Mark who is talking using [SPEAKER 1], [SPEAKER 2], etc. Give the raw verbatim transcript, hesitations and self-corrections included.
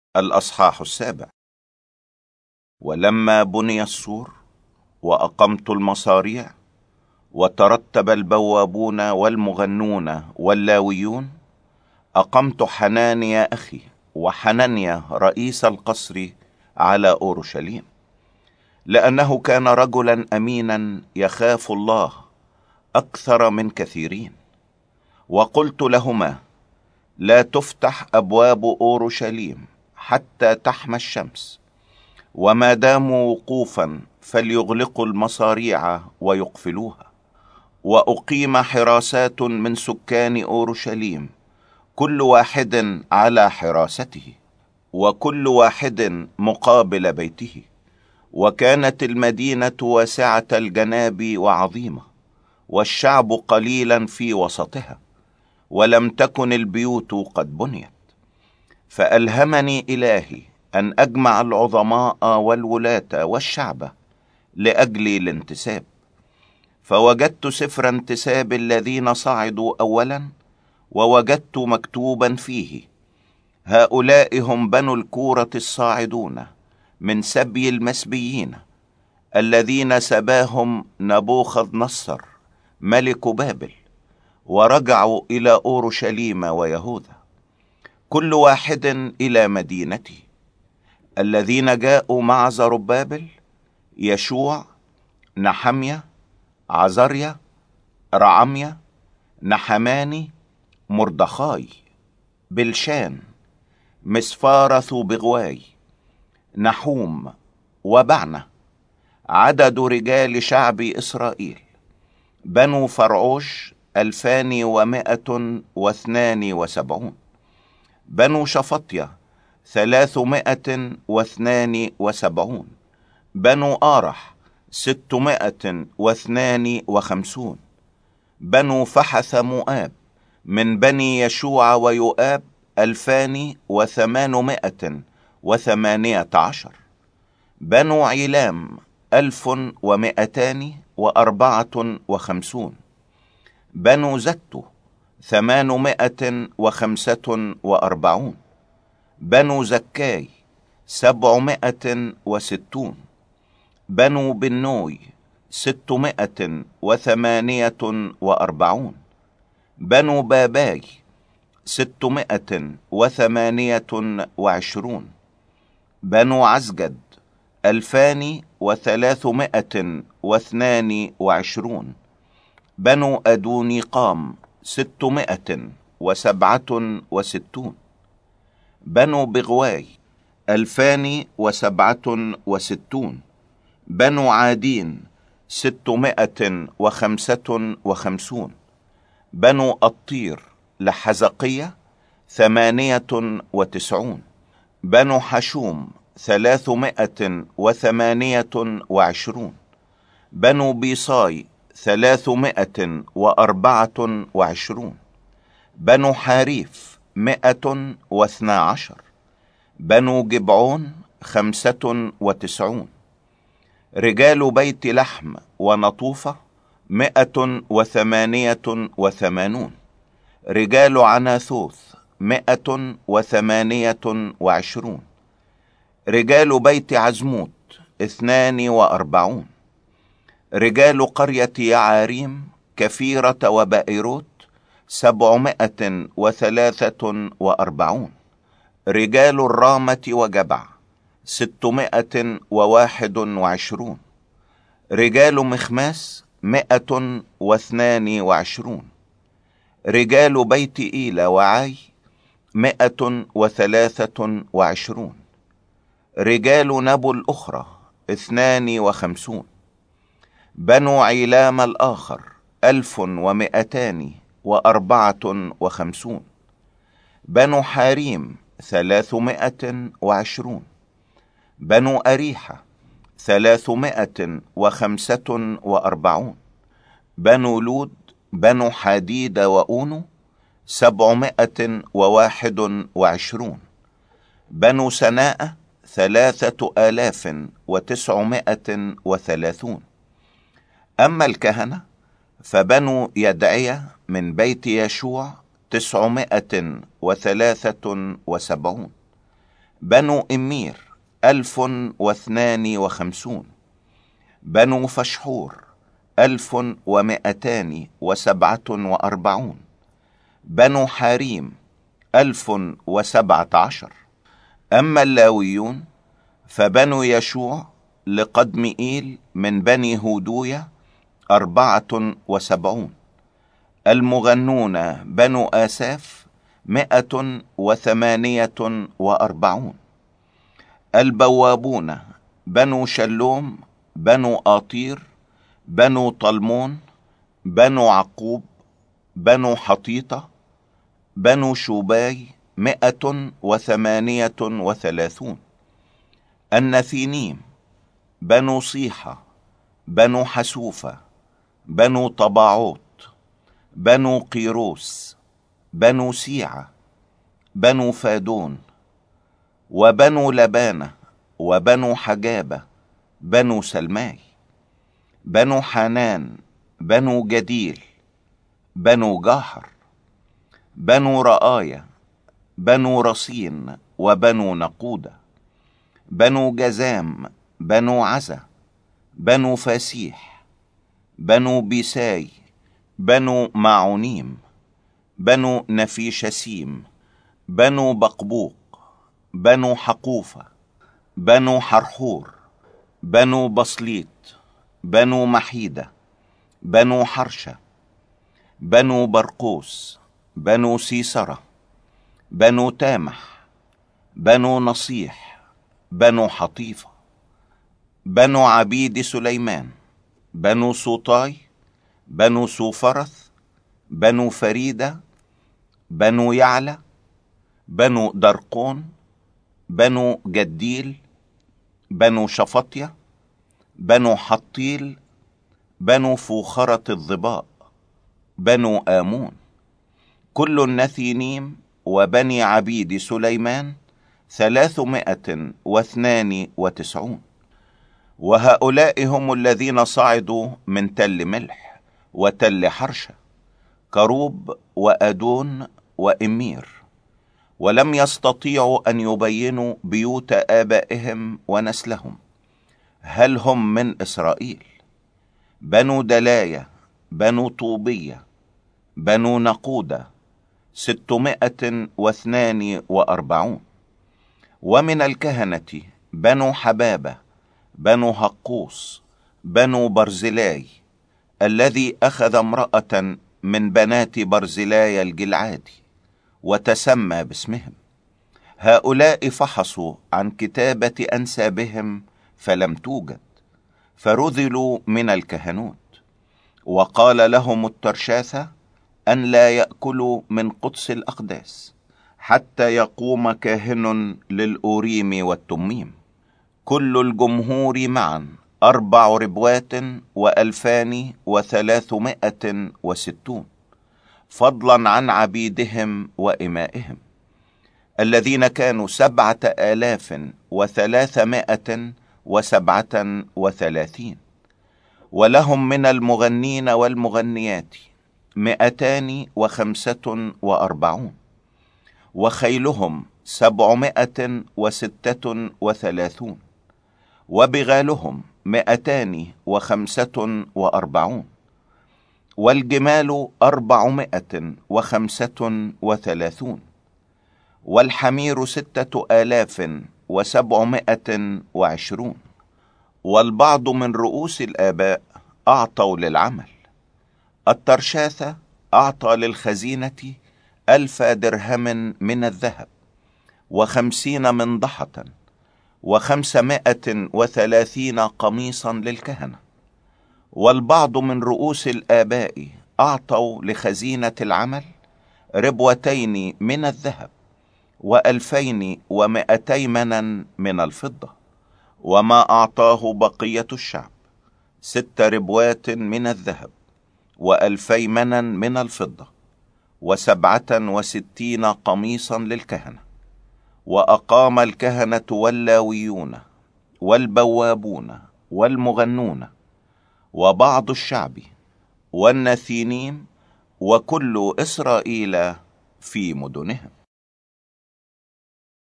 [SPEAKER 1] الأصحاح السابع. ولما بني السور وأقمت المصاريع وترتب البوابون والمغنون واللاويون، أقمت حنانيا أخي وحنانيا رئيس القصر على أورشليم، لأنه كان رجلا أمينا يخاف الله أكثر من كثيرين. وقلت لهما: لا تفتح أبواب أورشليم حتى تحمى الشمس، وما داموا وقوفا فليغلقوا المصاريع ويقفلوها. وأقيم حراسات من سكان أورشليم، كل واحد على حراسته، وكل واحد مقابل بيته. وكانت المدينة واسعة الجناب وعظيمة، والشعب قليلا في وسطها، ولم تكن البيوت قد بنيت. فألهمني إلهي أن أجمع العظماء والولاة والشعب لأجل الانتساب. فوجدت سفر انتساب الذين صعدوا أولا، ووجدت مكتوبا فيه: هؤلاء هم بنو الكورة الصاعدون من سبي المسبيين، الذين سباهم نبوخذ نصر ملك بابل، ورجعوا إلى أورشليم ويهوذا، كل واحد إلى مدينته. الذين جاءوا مع زربابل: يشوع، نحميا، عزريا، رعميا، نحماني، مردخاي، بلشان، مسفارث بغواي، نحوم، وبعنة. عدد رجال شعب إسرائيل: بنو فرعوش ألفان ومائة واثنان وسبعون. بنو شفطيا ثلاثمائة واثنان وسبعون. بنو آرح ستمائة واثنان وخمسون. بنو فحث مؤاب من بني يشوع ويؤاب ألفان وثمانمائة وثمانية عشر. بنو عيلام ألف ومائتان وأربعة وخمسون. بنو زتو ثمانمائة وخمسة وأربعون. بنو زكاي سبعمائة وستون. بنو بنوي ستمائة وثمانية وأربعون. بنو باباي ستمائة وثمانية وعشرون. بنو عزجد ألفان وثلاثمائة واثنان وعشرون. بنو أدوني قام ستمائة وسبعة وستون. بنو بغواي ألفان وسبعة وستون. بنو عادين ستمائة وخمسة وخمسون. بنو الطير لحزقية ثمانية وتسعون. بنو حشوم ثلاثمائة وثمانية وعشرون. بنو بيصاي ثلاثمائة وأربعة وعشرون. بنو حاريف مائة واثنى عشر. بنو جبعون خمسة وتسعون. رجال بيت لحم ونطوفة مائة وثمانية وثمانون. رجال عناثوث مائة وثمانية وعشرون. رجال بيت عزموت اثنان وأربعون. رجال قرية يعاريم كفيرة وبائروت سبعمائة وثلاثة وأربعون. رجال الرامة وجبع ستمائة وواحد وعشرون. رجال مخماس مائة واثنان وعشرون. رجال بيت إيلا وعاي مائة وثلاثة وعشرون. رجال نبو الأخرى اثنان وخمسون. بنو عيلام الآخر ألف ومائتان وأربعة وخمسون. بنو حاريم ثلاثمائة وعشرون. بنو أريحة ثلاثمائة وخمسة وأربعون. بنو لود بنو حديد وأونو سبعمائة وواحد وعشرون. بنو سناء ثلاثة آلاف وتسعمائة وثلاثون. أما الكهنة فبنو يدعية من بيت يشوع تسعمائة وثلاثة وسبعون. بنو إمير ألف واثنان وخمسون. بنو فشحور ألف ومائتان وسبعة وأربعون. بنو حاريم ألف وسبعة عشر. أما اللاويون فبنو يشوع لقدمئيل من بني هودوية أربعة وسبعون. المغنون بنو آساف مائة وثمانية وأربعون. البوابون بنو شلوم بنو آطير بنو طلمون بنو عقوب بنو حطيطة بنو شوباي مائة وثمانية وثلاثون. النثينيم بنو صيحة بنو حسوفة بنو طباعوت بنو قيروس بنو سيعة بنو فادون وبنو لبانة وبنو حجابة بنو سلماي. بنو حنان بنو جديل بنو جاحر. بنو رآية بنو رصين وبنو نقودة. بنو جزام بنو عزة بنو فاسيح بنو بيساي بنو معونيم بنو نفيشسيم بنو بقبوق بنو حقوفة بنو حرحور بنو بصليت بنو محيدة بنو حرشة بنو برقوس بنو سيسرة بنو تامح بنو نصيح بنو حطيفة. بنو عبيد سليمان بنو سوطاي بنو سوفرث بنو فريدة بنو يعلى بنو درقون بنو جديل بنو شفطية بنو حطيل بنو فوخرة الظباء بنو آمون. كل النثينيم وبني عبيد سليمان ثلاثمائة واثنان وتسعون. وهؤلاء هم الذين صعدوا من تل ملح وتل حرشة كروب وأدون وإمير، ولم يستطيعوا أن يبينوا بيوت آبائهم ونسلهم هل هم من إسرائيل. بنو دلاية بنو طوبية بنو نقودة ستمائة واثنان وأربعون. ومن الكهنة بنو حبابة بنو هقوس بنو برزلاي الذي أخذ امرأة من بنات برزلاي الجلعادي وتسمى باسمهم. هؤلاء فحصوا عن كتابة أنسابهم فلم توجد، فرذلوا من الكهنوت. وقال لهم الترشاثة أن لا يأكلوا من قدس الأقداس حتى يقوم كاهن للأوريم والتميم. كل الجمهور معا أربع ربوات وألفان وثلاثمائة وستون، فضلا عن عبيدهم وإمائهم الذين كانوا سبعة آلاف وثلاثمائة وسبعة وثلاثين. ولهم من المغنين والمغنيات مئتان وخمسة وأربعون. وخيلهم سبعمائة وستة وثلاثون. وبغالهم مئتان وخمسة وأربعون. والجمال أربعمائة وخمسة وثلاثون. والحمير ستة آلاف وسبعمائة وعشرون. والبعض من رؤوس الآباء أعطوا للعمل. الترشاثة أعطى للخزينة ألف درهم من الذهب وخمسين منضحة وخمسمائة وثلاثين قميصا للكهنة. والبعض من رؤوس الآباء أعطوا لخزينة العمل ربوتين من الذهب وألفين ومائتي منا من الفضة. وما أعطاه بقية الشعب ست ربوات من الذهب وألفي منا من الفضة وسبعة وستين قميصا للكهنة. وأقام الكهنة واللاويون والبوابون والمغنون وبعض الشعب والنثينيم وكل إسرائيل في مدنهم.